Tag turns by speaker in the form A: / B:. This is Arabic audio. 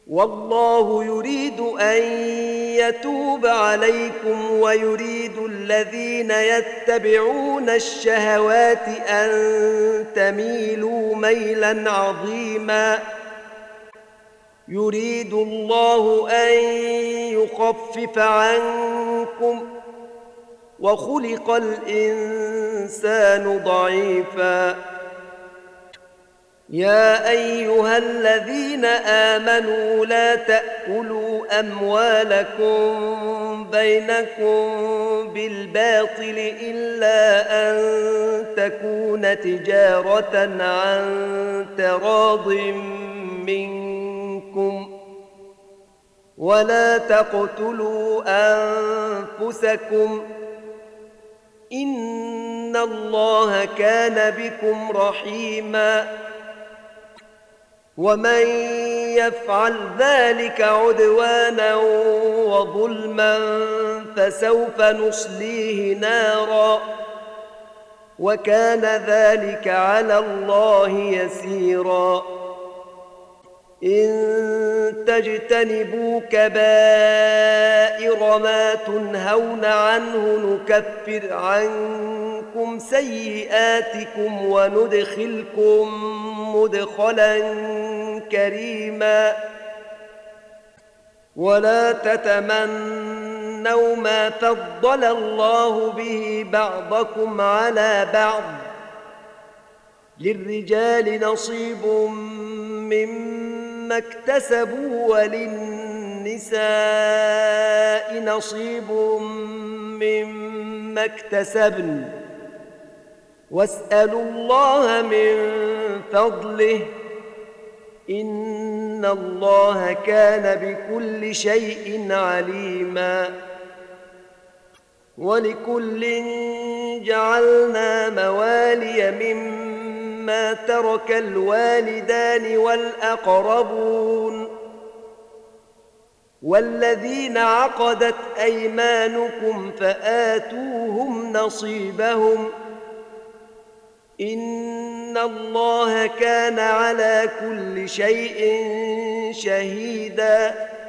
A: والله يريد أن يتوب عليكم ويريد الذين يتبعون الشهوات أن تميلوا ميلا عظيما. يريد الله أن يخفف عنكم وخلق الإنسان ضعيفا. يا أيها الذين آمنوا لا تأكلوا أموالكم بينكم بالباطل إلا أن تكون تجارة عن تراض منكم ولا تقتلوا أنفسكم إن الله كان بكم رحيما. ومن يفعل ذلك عدوانا وظلما فسوف نصليه نارا وكان ذلك على الله يسيرا. إن تجتنبوا كبائر ما تنهون عنه نكفر عنكم سيئاتكم وندخلكم مدخلا كريما. ولا تتمنوا ما فضل الله به بعضكم على بعض للرجال نصيب مما اكتسبوا وللنساء نصيب مما اكتسبن واسألوا الله من فضله إن الله كان بكل شيء عليما. ولكل جعلنا موالي مما ترك الوالدان والأقربون والذين عقدت أيمانكم فآتوهم نصيبهم إن الله كان على كل شيء شهيدا.